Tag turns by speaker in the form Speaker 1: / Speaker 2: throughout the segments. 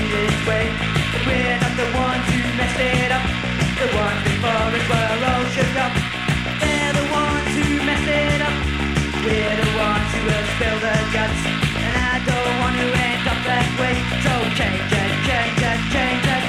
Speaker 1: this way. But we're not the ones who messed it up. The ones before us were all shook up. They're the ones who messed it up. We're the ones who will spill the guts. And I don't want to end up that way. So change it, change it, change it.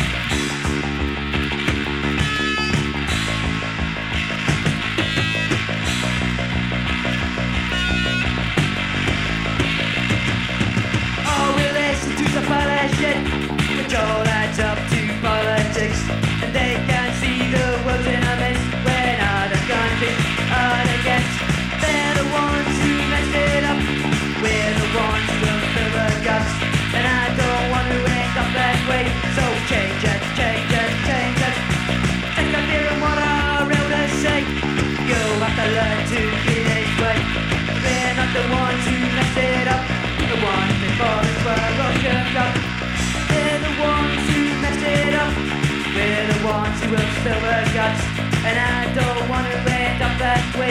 Speaker 1: Oh, we listen to the bullshit. Which all adds up to politics. And they can see the world's in a mess when other countries are against. They're the ones who messed it up. We're the ones who will fill the gaps. And I don't want to end up that way. So change it, change it, change it. Take a hear what our elders say. You have to learn to be this way. We're not the ones who messed it up. The ones before us were all shook up. They're the ones who messed it up. We're the ones who will spill the guts. And I don't want to end up that way.